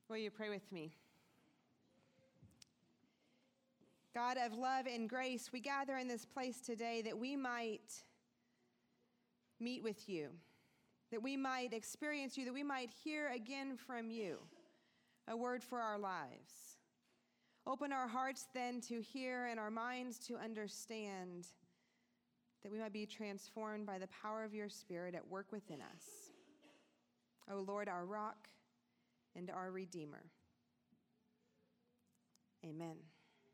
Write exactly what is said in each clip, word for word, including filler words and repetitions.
Will you pray with me? God of love and grace, we gather in this place today that we might meet with you, that we might experience you, that we might hear again from you a word for our lives. Open our hearts then to hear and our minds to understand, that we might be transformed by the power of your Spirit at work within us. O Lord, our rock and our Redeemer. Amen.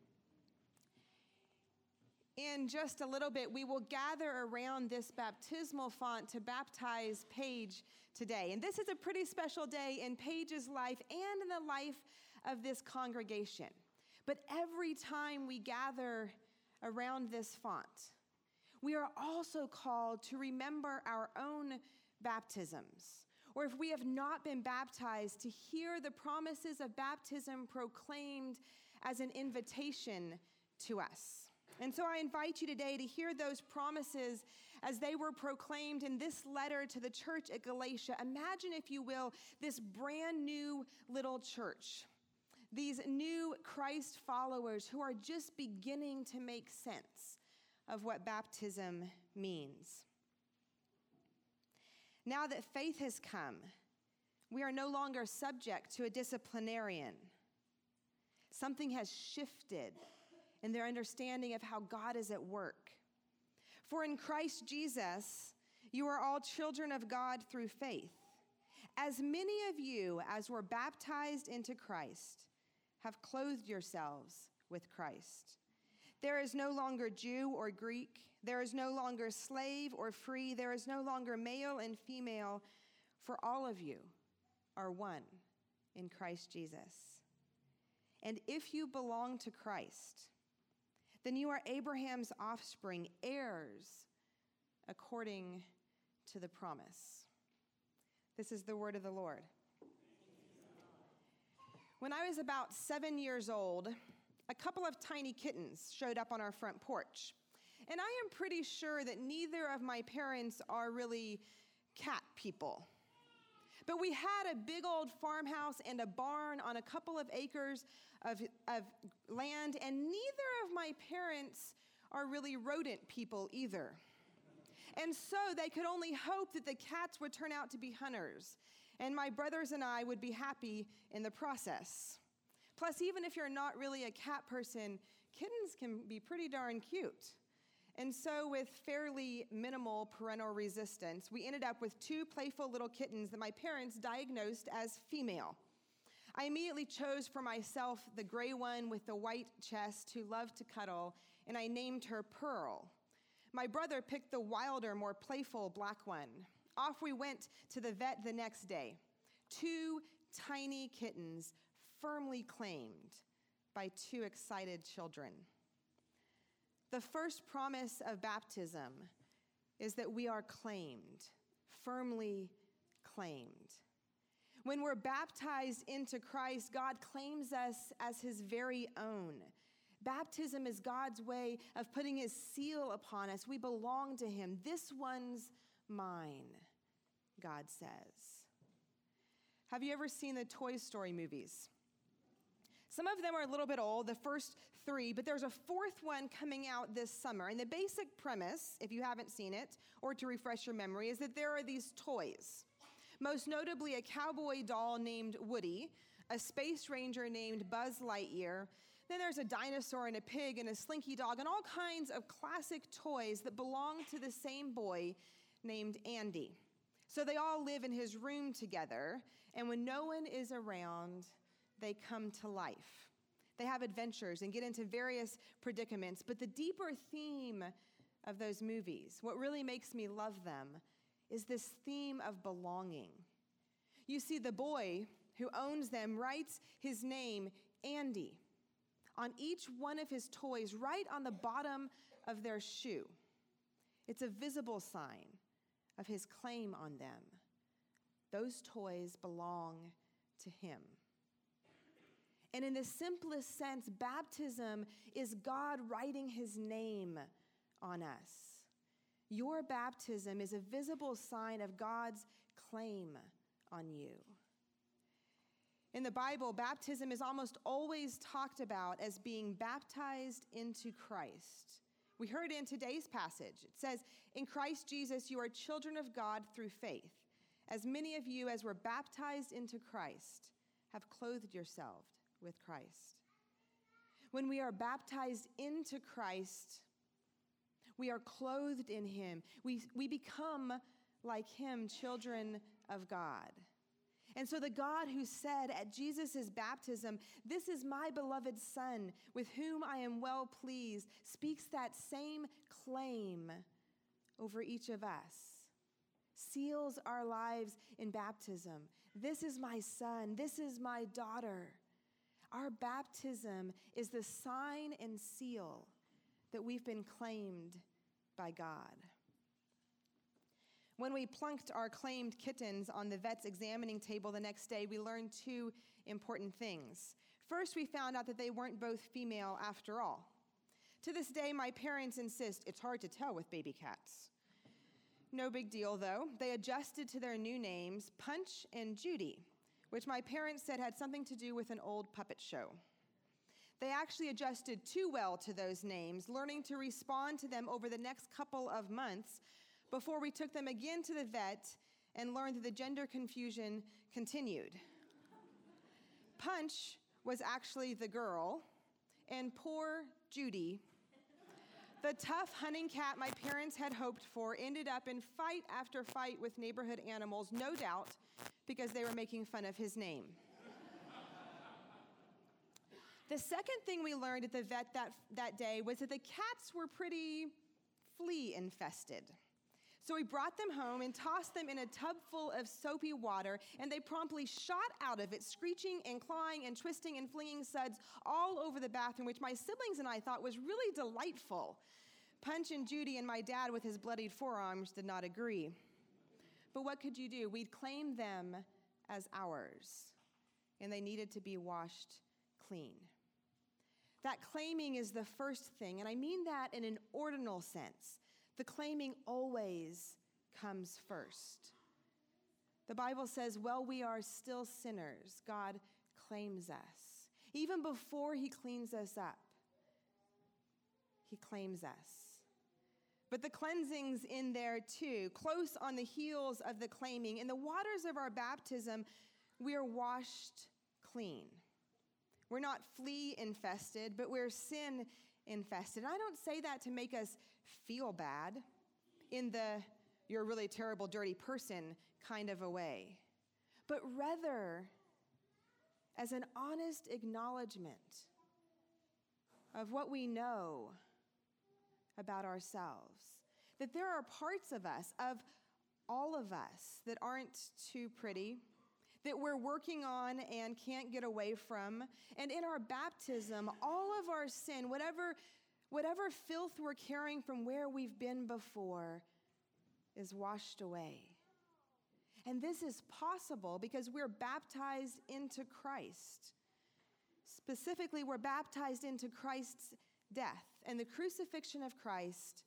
In just a little bit, we will gather around this baptismal font to baptize Paige today. And this is a pretty special day in Paige's life and in the life of this congregation. But every time we gather around this font, we are also called to remember our own baptisms. Or if we have not been baptized, to hear the promises of baptism proclaimed as an invitation to us. And so I invite you today to hear those promises as they were proclaimed in this letter to the church at Galatia. Imagine, if you will, this brand new little church, these new Christ followers who are just beginning to make sense of what baptism means. Now that faith has come, we are no longer subject to a disciplinarian. Something has shifted in their understanding of how God is at work. For in Christ Jesus, you are all children of God through faith. As many of you as were baptized into Christ have clothed yourselves with Christ. There is no longer Jew or Greek. There is no longer slave or free. There is no longer male and female, for all of you are one in Christ Jesus. And if you belong to Christ, then you are Abraham's offspring, heirs according to the promise. This is the word of the Lord. When I was about seven years old, a couple of tiny kittens showed up on our front porch. And I am pretty sure that neither of my parents are really cat people. But we had a big old farmhouse and a barn on a couple of acres of, of land, and neither of my parents are really rodent people either. And so they could only hope that the cats would turn out to be hunters, and my brothers and I would be happy in the process. Plus, even if you're not really a cat person, kittens can be pretty darn cute. And so with fairly minimal parental resistance, we ended up with two playful little kittens that my parents diagnosed as female. I immediately chose for myself the gray one with the white chest who loved to cuddle, and I named her Pearl. My brother picked the wilder, more playful black one. Off we went to the vet the next day. Two tiny kittens firmly claimed by two excited children. The first promise of baptism is that we are claimed, firmly claimed. When we're baptized into Christ, God claims us as his very own. Baptism is God's way of putting his seal upon us. We belong to him. This one's mine, God says. Have you ever seen the Toy Story movies? Some of them are a little bit old, the first three, but there's a fourth one coming out this summer. And the basic premise, if you haven't seen it, or to refresh your memory, is that there are these toys. Most notably a cowboy doll named Woody, a space ranger named Buzz Lightyear, then there's a dinosaur and a pig and a slinky dog and all kinds of classic toys that belong to the same boy named Andy. So they all live in his room together, and when no one is around, they come to life. They have adventures and get into various predicaments, but the deeper theme of those movies, what really makes me love them, is this theme of belonging. You see, the boy who owns them writes his name, Andy, on each one of his toys, right on the bottom of their shoe. It's a visible sign of his claim on them. Those toys belong to him. And in the simplest sense, baptism is God writing his name on us. Your baptism is a visible sign of God's claim on you. In the Bible, baptism is almost always talked about as being baptized into Christ. We heard in today's passage, it says, "In Christ Jesus, you are children of God through faith. As many of you as were baptized into Christ have clothed yourselves with Christ." When we are baptized into Christ, we are clothed in him. We, we become like him, children of God. And so the God who said at Jesus' baptism, "This is my beloved Son, with whom I am well pleased," speaks that same claim over each of us, seals our lives in baptism. "This is my son, this is my daughter." Our baptism is the sign and seal that we've been claimed by God. When we plunked our claimed kittens on the vet's examining table the next day, we learned two important things. First, we found out that they weren't both female after all. To this day, my parents insist it's hard to tell with baby cats. No big deal, though. They adjusted to their new names, Punch and Judy, which my parents said had something to do with an old puppet show. They actually adjusted too well to those names, learning to respond to them over the next couple of months before we took them again to the vet and learned that the gender confusion continued. Punch was actually the girl, and poor Judy, the tough hunting cat my parents had hoped for, ended up in fight after fight with neighborhood animals, no doubt because they were making fun of his name. The second thing we learned at the vet that, that day was that the cats were pretty flea infested. So we brought them home and tossed them in a tub full of soapy water, and they promptly shot out of it, screeching and clawing and twisting and flinging suds all over the bathroom, which my siblings and I thought was really delightful. Punch and Judy and my dad with his bloodied forearms did not agree. But what could you do? We'd claimed them as ours, and they needed to be washed clean. That claiming is the first thing, and I mean that in an ordinal sense. The claiming always comes first. The Bible says, while we are still sinners, God claims us. Even before he cleans us up, he claims us. But the cleansing's in there too, close on the heels of the claiming. In the waters of our baptism, we are washed clean. We're not flea infested, but we're sin infested. And I don't say that to make us feel bad in the "you're a really terrible, dirty person" kind of a way, but rather as an honest acknowledgement of what we know about ourselves. That there are parts of us, of all of us, that aren't too pretty, that we're working on and can't get away from. And in our baptism, all of our sin, whatever, whatever filth we're carrying from where we've been before, is washed away. And this is possible because we're baptized into Christ. Specifically, we're baptized into Christ's death. And the crucifixion of Christ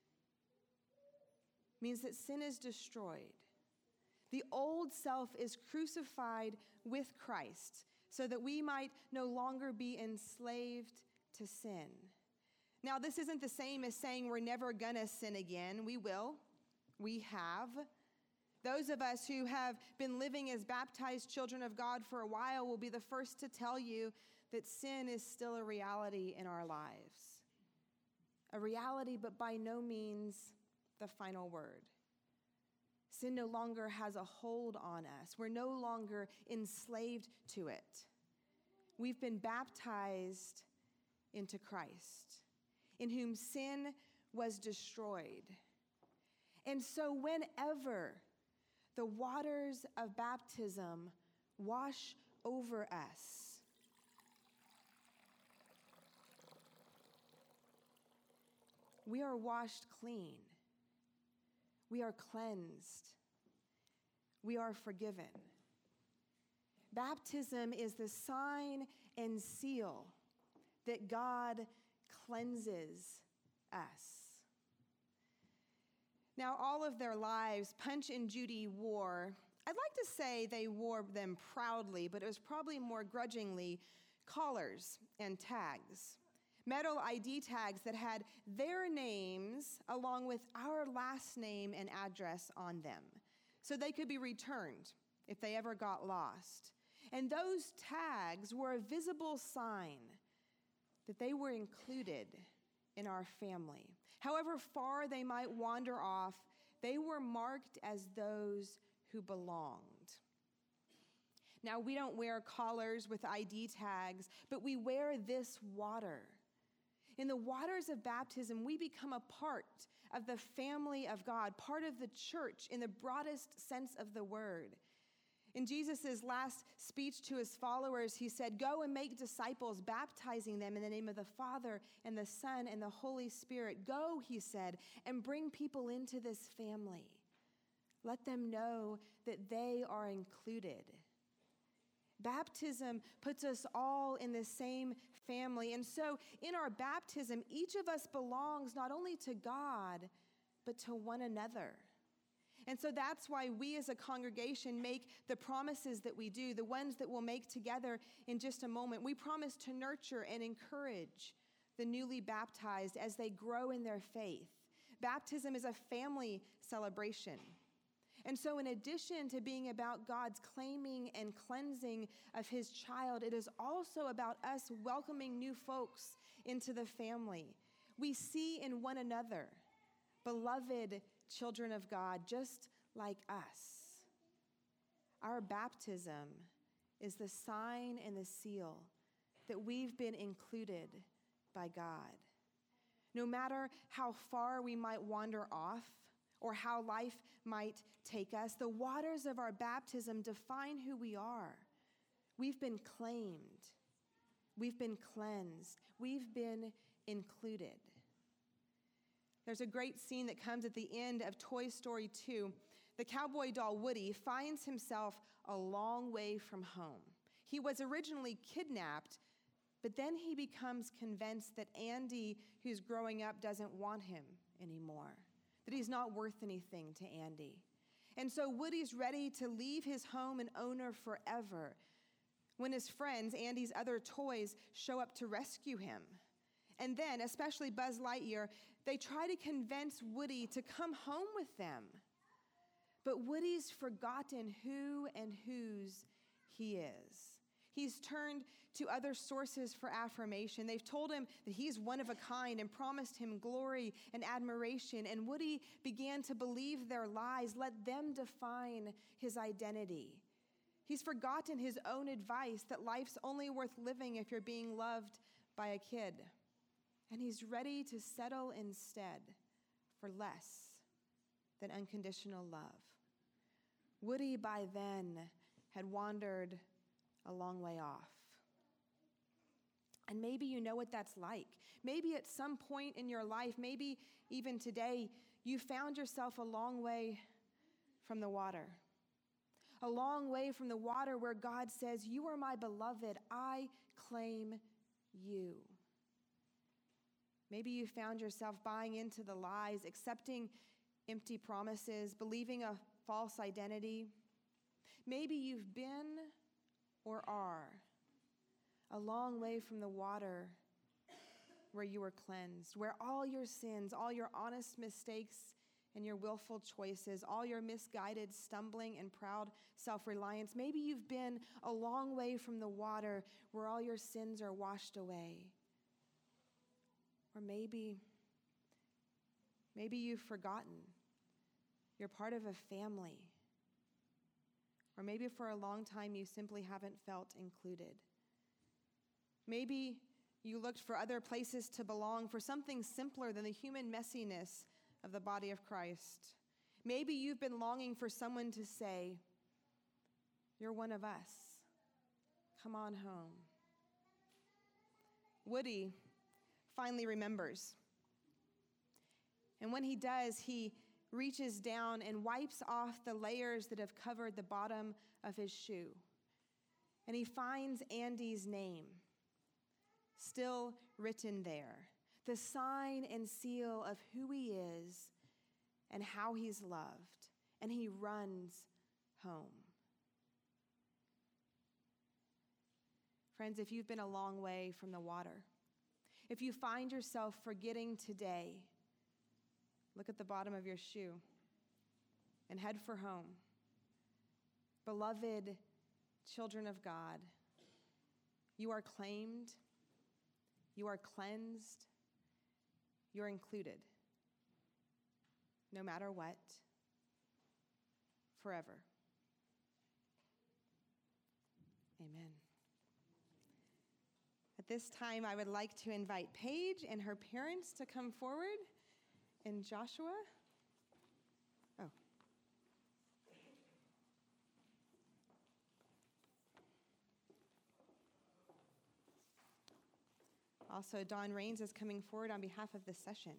means that sin is destroyed. The old self is crucified with Christ so that we might no longer be enslaved to sin. Now, this isn't the same as saying we're never gonna sin again. We will. We have. Those of us who have been living as baptized children of God for a while will be the first to tell you that sin is still a reality in our lives. A reality, but by no means the final word. Sin no longer has a hold on us. We're no longer enslaved to it. We've been baptized into Christ, in whom sin was destroyed. And so whenever the waters of baptism wash over us, we are washed clean. We are cleansed. We are forgiven. Baptism is the sign and seal that God cleanses us. Now, all of their lives, Punch and Judy wore I'd like to say they wore them proudly, but it was probably more grudgingly, collars and tags. Metal I D tags that had their names along with our last name and address on them, so they could be returned if they ever got lost. And those tags were a visible sign that they were included in our family. However far they might wander off, they were marked as those who belonged. Now, we don't wear collars with I D tags, but we wear this water. In the waters of baptism, we become a part of the family of God, part of the church in the broadest sense of the word. In Jesus' last speech to his followers, he said, "Go and make disciples, baptizing them in the name of the Father and the Son and the Holy Spirit. Go," he said, "and bring people into this family. Let them know that they are included." Baptism puts us all in the same family. And so in our baptism, each of us belongs not only to God, but to one another. And so that's why we as a congregation make the promises that we do, the ones that we'll make together in just a moment. We promise to nurture and encourage the newly baptized as they grow in their faith. Baptism is a family celebration. And so in addition to being about God's claiming and cleansing of his child, it is also about us welcoming new folks into the family. We see in one another beloved children of God, just like us. Our baptism is the sign and the seal that we've been included by God. No matter how far we might wander off or how life might take us, the waters of our baptism define who we are. We've been claimed. We've been cleansed. We've been included. There's a great scene that comes at the end of Toy Story two. The cowboy doll Woody finds himself a long way from home. He was originally kidnapped, but then he becomes convinced that Andy, who's growing up, doesn't want him anymore, that he's not worth anything to Andy. And so Woody's ready to leave his home and owner forever when his friends, Andy's other toys, show up to rescue him. And then, especially Buzz Lightyear, they try to convince Woody to come home with them. But Woody's forgotten who and whose he is. He's turned to other sources for affirmation. They've told him that he's one of a kind and promised him glory and admiration. And Woody began to believe their lies. Let them define his identity. He's forgotten his own advice that life's only worth living if you're being loved by a kid. And he's ready to settle instead for less than unconditional love. Woody, by then, had wandered a long way off. And maybe you know what that's like. Maybe at some point in your life, maybe even today, you found yourself a long way from the water. A long way from the water where God says, "You are my beloved, I claim you." Maybe you found yourself buying into the lies, accepting empty promises, believing a false identity. Maybe you've been or are a long way from the water where you were cleansed, where all your sins, all your honest mistakes and your willful choices, all your misguided stumbling and proud self-reliance, maybe you've been a long way from the water where all your sins are washed away. Or maybe, maybe you've forgotten. You're part of a family. Or maybe for a long time you simply haven't felt included. Maybe you looked for other places to belong, for something simpler than the human messiness of the body of Christ. Maybe you've been longing for someone to say, "You're one of us. Come on home." Woody finally remembers. And when he does, he reaches down and wipes off the layers that have covered the bottom of his shoe. And he finds Andy's name still written there, the sign and seal of who he is and how he's loved. And he runs home. Friends, if you've been a long way from the water, if you find yourself forgetting today, look at the bottom of your shoe and head for home. Beloved children of God, you are claimed, you are cleansed, you're included, no matter what, forever. Amen. At this time, I would like to invite Paige and her parents to come forward, and Joshua. Oh. Also, Don Rains is coming forward on behalf of this session.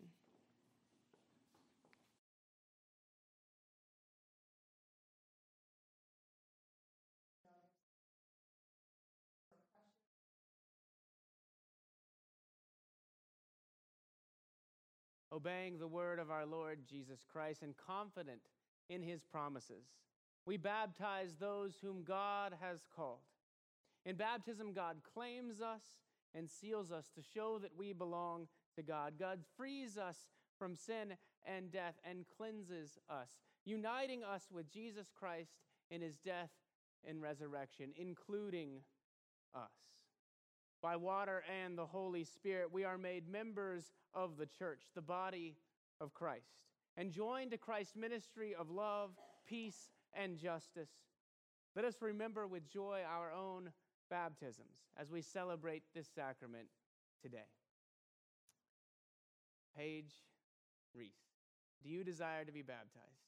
Obeying the word of our Lord Jesus Christ and confident in his promises, we baptize those whom God has called. In baptism, God claims us and seals us to show that we belong to God. God frees us from sin and death and cleanses us, uniting us with Jesus Christ in his death and resurrection, including us. By water and the Holy Spirit, we are made members of the church, the body of Christ, and joined to Christ's ministry of love, peace, and justice. Let us remember with joy our own baptisms as we celebrate this sacrament today. Paige Reese, do you desire to be baptized?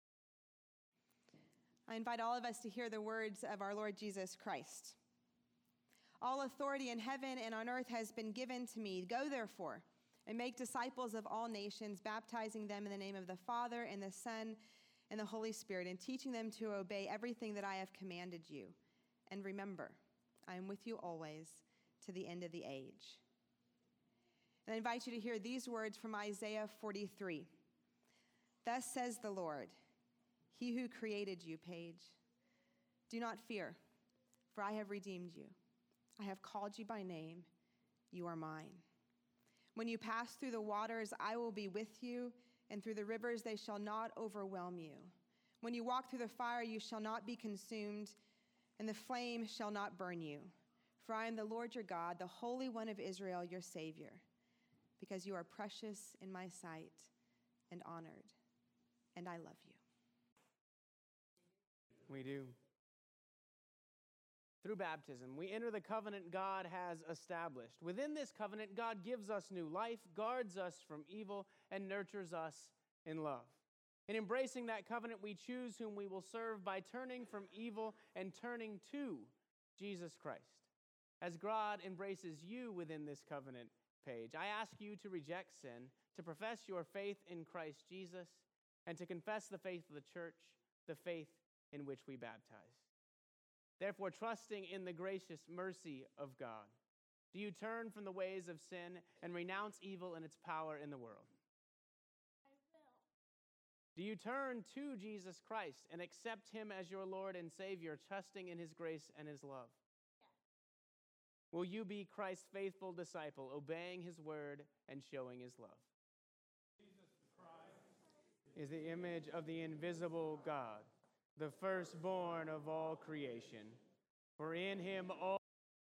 I invite all of us to hear the words of our Lord Jesus Christ. All authority in heaven and on earth has been given to me. Go therefore and make disciples of all nations, baptizing them in the name of the Father and the Son and the Holy Spirit, and teaching them to obey everything that I have commanded you. And remember, I am with you always to the end of the age. And I invite you to hear these words from Isaiah forty-three. Thus says the Lord, he who created you, Paige, do not fear, for I have redeemed you. I have called you by name. You are mine. When you pass through the waters, I will be with you, and through the rivers they shall not overwhelm you. When you walk through the fire, you shall not be consumed, and the flame shall not burn you. For I am the Lord your God, the Holy One of Israel, your Savior, because you are precious in my sight and honored, and I love you. We do. Through baptism, we enter the covenant God has established. Within this covenant, God gives us new life, guards us from evil, and nurtures us in love. In embracing that covenant, we choose whom we will serve by turning from evil and turning to Jesus Christ. As God embraces you within this covenant, Paige, I ask you to reject sin, to profess your faith in Christ Jesus, and to confess the faith of the church, the faith in which we baptize. Therefore, trusting in the gracious mercy of God, do you turn from the ways of sin and renounce evil and its power in the world? I will. Do you turn to Jesus Christ and accept him as your Lord and Savior, trusting in his grace and his love? Yes. Will you be Christ's faithful disciple, obeying his word and showing his love? Jesus Christ is the image of the invisible God, the firstborn of all creation. For in him all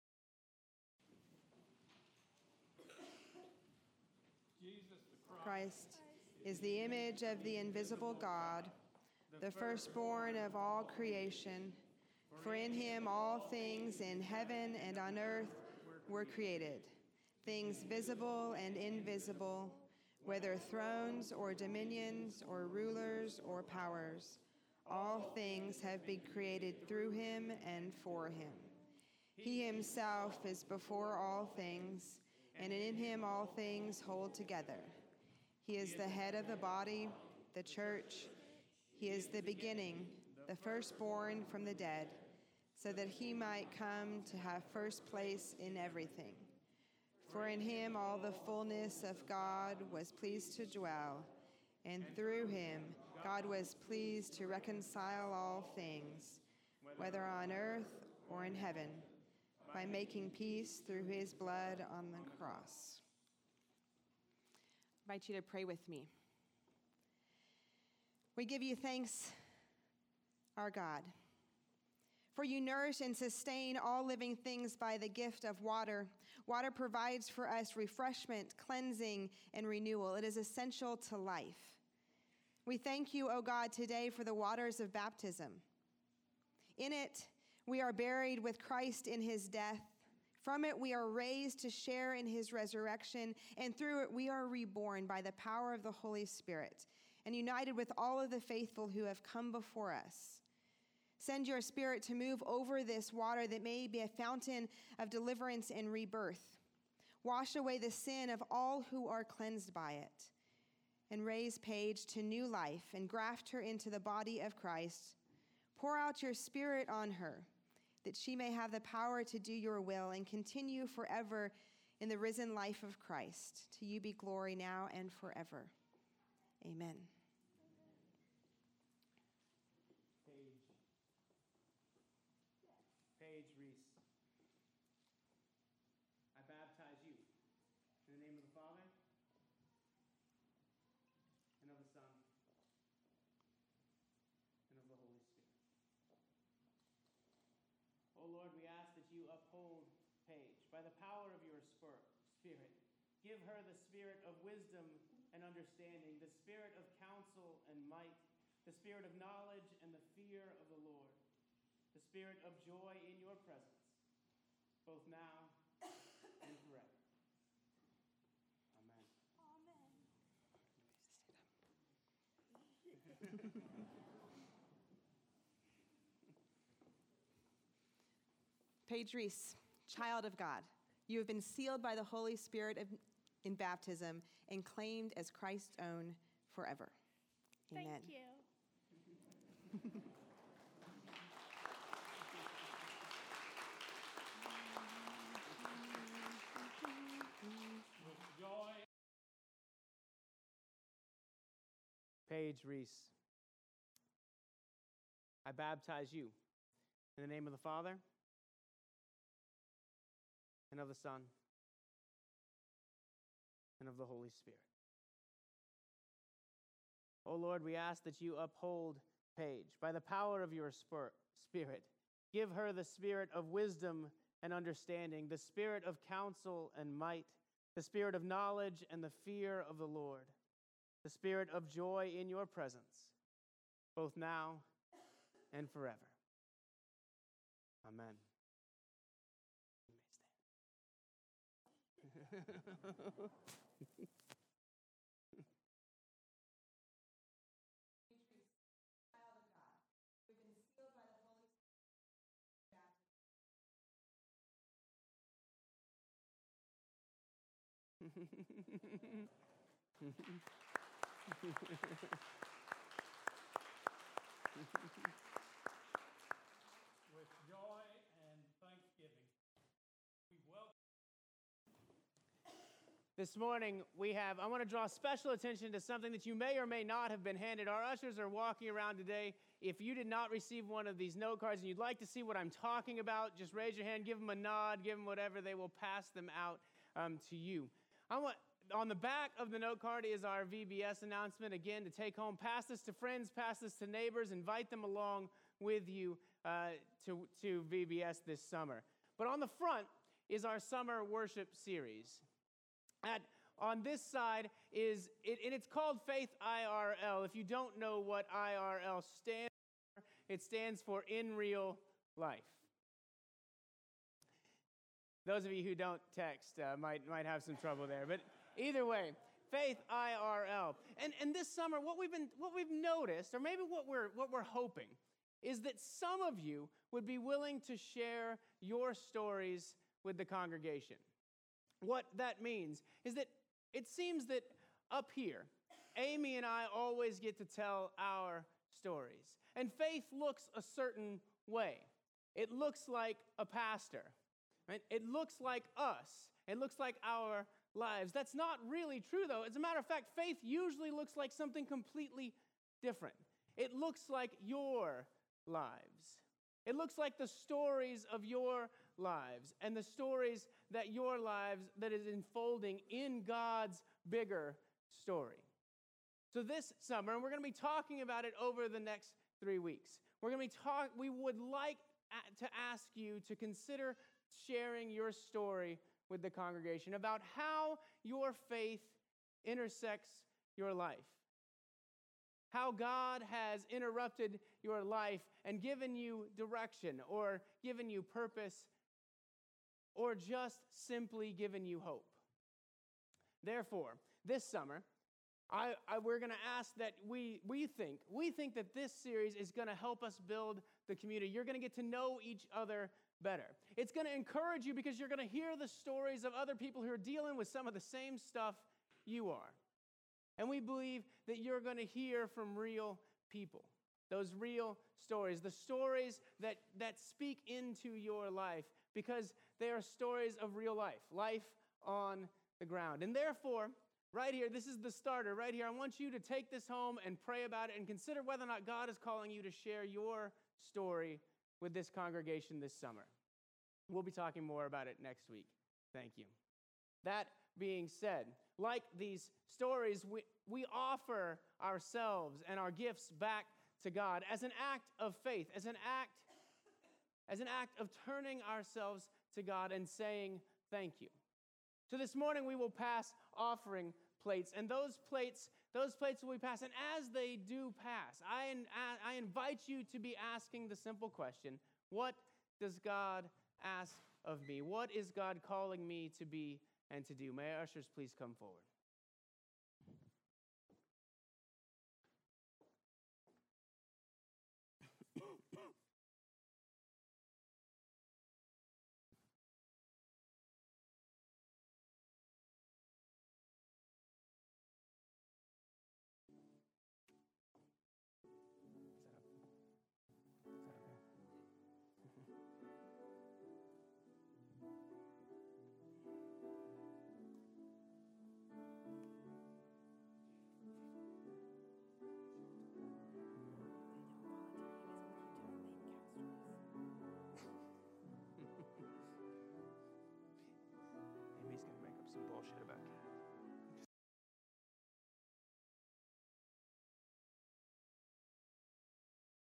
Jesus Christ is the image of the invisible God, the firstborn of all creation. For in him all things in heaven and on earth were created, things visible and invisible, whether thrones or dominions or rulers or powers. All things have been created through him and for him. He himself is before all things, and in him all things hold together. He is the head of the body, the church. He is the beginning, the firstborn from the dead, so that he might come to have first place in everything. For in him all the fullness of God was pleased to dwell, and through him God was pleased to reconcile all things, whether on earth or in heaven, by making peace through his blood on the cross. I invite you to pray with me. We give you thanks, our God, for you nourish and sustain all living things by the gift of water. Water provides for us refreshment, cleansing, and renewal. It is essential to life. We thank you, O God, today for the waters of baptism. In it, we are buried with Christ in his death. From it, we are raised to share in his resurrection, and through it, we are reborn by the power of the Holy Spirit and united with all of the faithful who have come before us. Send your Spirit to move over this water that may be a fountain of deliverance and rebirth. Wash away the sin of all who are cleansed by it, and raise Paige to new life and graft her into the body of Christ. Pour out your Spirit on her, that she may have the power to do your will and continue forever in the risen life of Christ. To you be glory now and forever. Amen. Paige. Paige Reese. I baptize you in the name of the Father, and of the Son, and of the Holy Spirit. O Lord, we ask that you uphold Paige by the power of your Spirit. Give her the spirit of wisdom and understanding, the spirit of counsel and might, the spirit of knowledge and the fear of the Lord, the spirit of joy in your presence, both now and forever. Amen. Amen. Paige Reese, child of God, you have been sealed by the Holy Spirit of, in baptism and claimed as Christ's own forever. Amen. Thank you. With joy. Paige Reese, I baptize you in the name of the Father, and of the Son, and of the Holy Spirit. O Lord, we ask that you uphold Paige by the power of your Spirit. Give her the spirit of wisdom and understanding, the spirit of counsel and might, the spirit of knowledge and the fear of the Lord, the spirit of joy in your presence, both now and forever. Amen. You may stand. With joy and thanksgiving, we welcome. This morning, we have, I want to draw special attention to something that you may or may not have been handed. Our ushers are walking around today. If you did not receive one of these note cards and you'd like to see what I'm talking about, just raise your hand, give them a nod, give them whatever. They will pass them out um, to you. I want, on the back of the note card is our V B S announcement. Again, to take home, pass this to friends, pass this to neighbors, invite them along with you uh, to, to V B S this summer. But on the front is our summer worship series. At, on this side is, it, and it's called Faith I R L. If you don't know what I R L stands for, it stands for In Real Life. Those of you who don't text uh, might, might have some trouble there. But either way, Faith I R L. And, and this summer, what we've, been, what we've noticed, or maybe what we're, what we're hoping, is that some of you would be willing to share your stories with the congregation. What that means is that it seems that up here, Amy and I always get to tell our stories. And faith looks a certain way. It looks like a pastor. Right? It looks like us. It looks like our lives. That's not really true, though. As a matter of fact, faith usually looks like something completely different. It looks like your lives. It looks like the stories of your lives and the stories that your lives that is unfolding in God's bigger story. So this summer, and we're going to be talking about it over the next three weeks. We're going to be talk. We would like to ask you to consider sharing your story with the congregation about how your faith intersects your life. How God has interrupted your life and given you direction or given you purpose or just simply given you hope. Therefore, this summer, I, I, we're going to ask that we, we think, we think that this series is going to help us build the community. You're going to get to know each other better. It's going to encourage you because you're going to hear the stories of other people who are dealing with some of the same stuff you are. And we believe that you're going to hear from real people, those real stories, the stories that, that speak into your life because they are stories of real life, life on the ground. And therefore, right here, this is the starter. Right here, I want you to take this home and pray about it and consider whether or not God is calling you to share your story with this congregation this summer. We'll be talking more about it next week. Thank you. That being said, like these stories, we, we offer ourselves and our gifts back to God as an act of faith, as an act, as an act of turning ourselves to God and saying thank you. So this morning we will pass offering plates, and those plates, those plates will be passed. And as they do pass, I, I invite you to be asking the simple question: what does God ask of me? What is God calling me to be and to do? May our ushers please come forward.